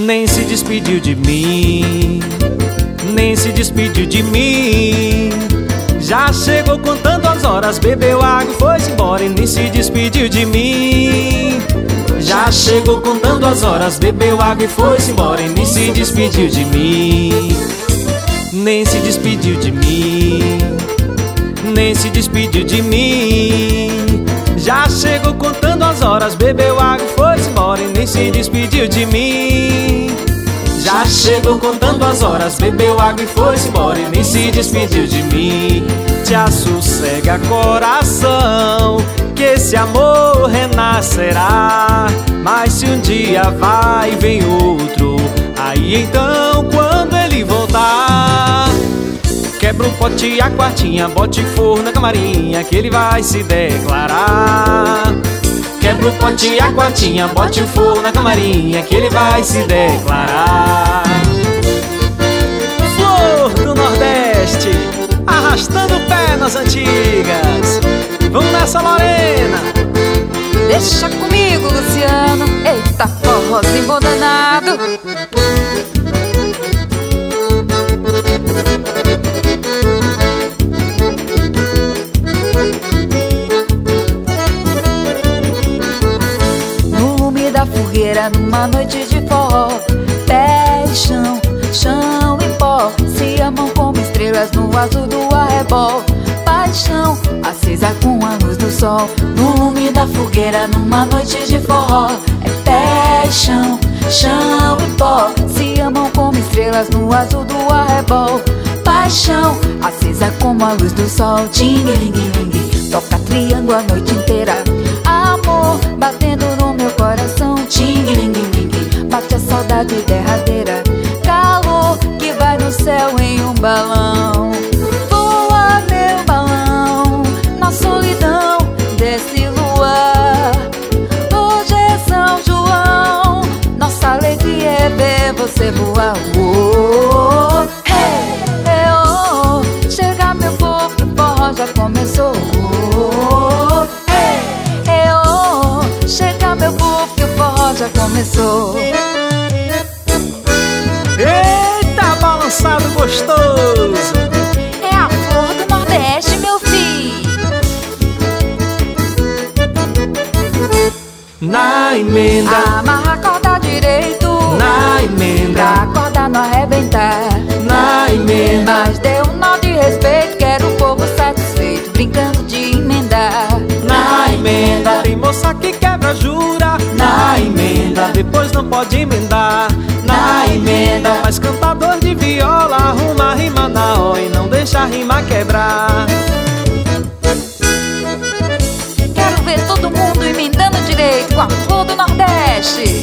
nem se despediu de mim, nem se despediu de mim. Já chegou contando as horas, bebeu água e foi-se embora e nem se despediu de mim. Já chegou contando as horas, bebeu água e foi-se embora e nem se despediu de mim. Nem se despediu de mim, nem se despediu de mim. Já chegou contando as horas, bebeu água e foi-se embora e nem se despediu de mim. Já chegou contando as horas, bebeu água e foi-se embora e nem se despediu de mim. Te assossega coração, que esse amor renascerá. Mas se um dia vai e vem outro, aí então quando ele voltar, quebra o pote e a quartinha, bote fogo na camarinha, que ele vai se declarar. Quebra o pote e a quartinha, bote o fogo na camarinha, que ele vai se declarar. Flor do Nordeste, arrastando o pé nas antigas. Vamos nessa, Lorena. Deixa comigo, Luciano. Eita, forrozinho bom danado. No lume da fogueira, numa noite de forró, pé e chão, chão e pó, se amam como estrelas no azul do arrebol. Paixão acesa com a luz do sol, no lume da fogueira, numa noite de forró. É pé e chão, chão e pó, se amam como estrelas no azul do arrebol. Paixão acesa como a luz do sol. Ting-ling-ling, toca triângulo a noite inteira. Amor batendo no meu coração. Ting-ling-ling, bate a saudade derradeira. Calor que vai no céu em um balão. Voa meu balão na solidão desse luar. Hoje é São João, nossa alegria é ver você voar. Oh, hey, hey, oh, chega meu povo que o forró já começou. Oh, hey, hey, oh, chega meu povo que o forró já começou. Eita, balançado gostoso. É a flor do Nordeste, meu filho. Na emenda, Amarra a corda direito, na emenda, pra a corda não arrebentar. na emenda, Mas dê um nó de respeito, quero o povo satisfeito, brincando de emendar. na emenda. Tem moça que quebra jura, na emenda, depois não pode emendar. Na emenda, mas cantador de viola arruma a rima na hora e não deixa a rima quebrar. Quero ver todo mundo emendando direito com a flor do Nordeste.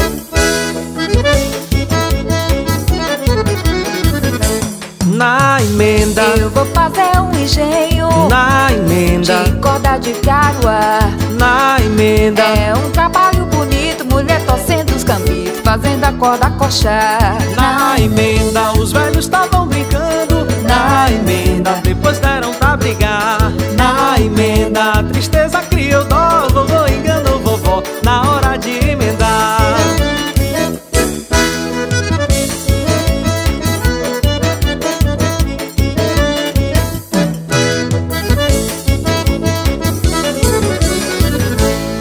Na emenda, Eu vou fazer um engenho na emenda, de corda de garoa. na emenda, É um trabalho bonito, mulher torcendo os cambitos, fazendo a corda coxar. na emenda. Os velhos estavam brincando, na emenda, depois deram pra brigar. Na emenda, a tristeza que